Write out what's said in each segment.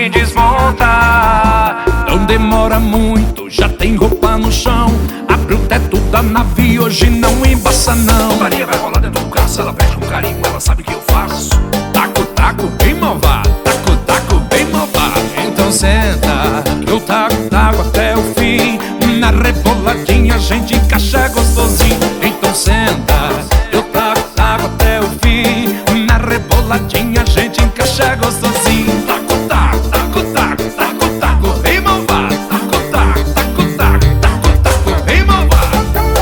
me desmonta. Não demora muito, já tem roupa no chão. Abre o teto da nave, hoje não embaça não. Maria vai rolar dentro do carro, se ela pede com carinho, ela sabe que eu faço. Taco, taco, bem malvado. Taco, taco, bem malvado. Então senta, que eu taco, taco até o fim. Na reboladinha a gente encaixa gostosinho. Então senta, eu taco, taco até o fim. Na reboladinha a gente encaixa gostosinho. Taco, taco, taco, taco, taco, taco, Bem malvado. taco, taco, taco, taco, taco, taco, bem malvado.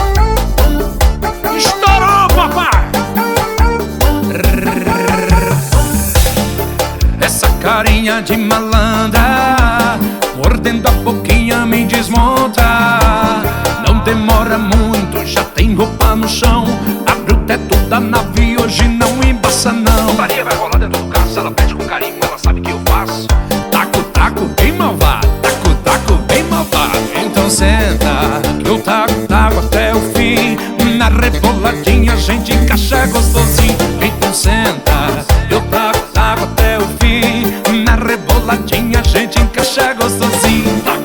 Estourou, papai! Essa carinha de malandra, mordendo a boquinha me desmonta. Não demora muito, já tem roupa no chão. Abre o teto da nave, hoje não embaça não. Maria vai rolar dentro do carro, se ela pede com carinho, ela sabe que eu faço. Taco, taco, bem malvado. Taco, taco, bem malvado. Então senta, que eu taco, taco até o fim. Na reboladinha a gente encaixa gostosinho. Então senta, eu taco, taco até o fim. Na reboladinha a gente encaixa gostosinho. Taco,